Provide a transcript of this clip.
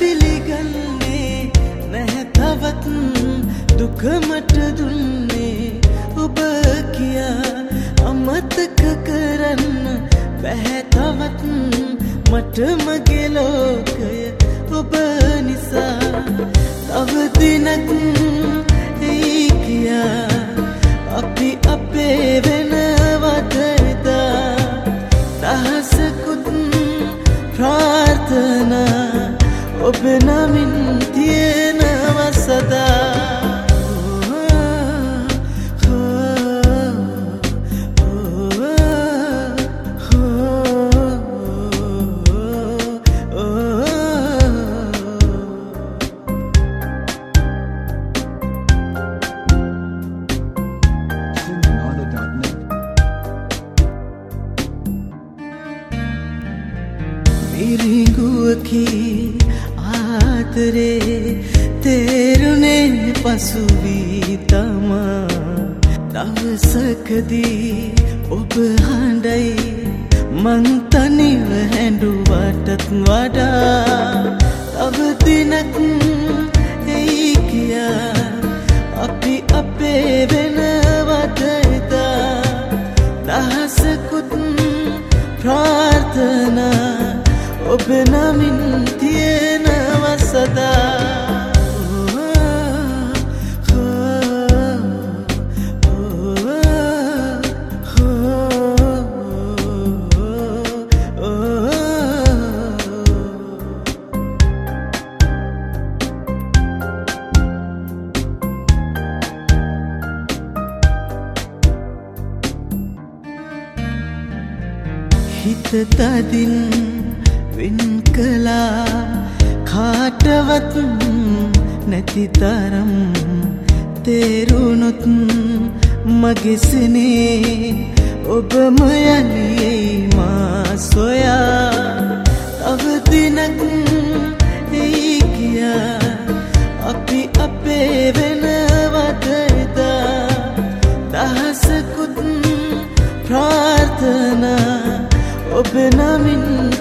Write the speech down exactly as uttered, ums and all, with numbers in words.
පිළිගන්නේ නැහැ තවත් දුක මට දුන්නේ ඔබ කියා අමතක කරන්න බැහැ තවත් මට මගේ ලෝකය ඔබ නිසා තව දිනක් එයි කියා අපි අපේ වෙනවද එදා දහසකුත් ප්‍රාර්ථනා ඔබ නමින් තියෙනවා සදා මිරිඟුවකි ආදරේ තේරුනේ පසු වී තමා දවසකදී ඔබ හඬයි මං තනිව හැඬුවටත් වඩා තව දිනක් එයි කියා අපි අපේ වෙනවද එදා දහසකුත් ප්‍රාර්ථනා ඔබ නමින් තියෙනවා සදා හිත තදින් වෙන් කළා කාටවත් නැති තරම් තේරුණොත් මගේ සිනේ ඔබම යන්නේ මා සොයා තව දිනක් එයි කියා අපි අපේ වෙනවද එදා දහසකුත් ප්‍රාර්ථනා ඔබ නමින්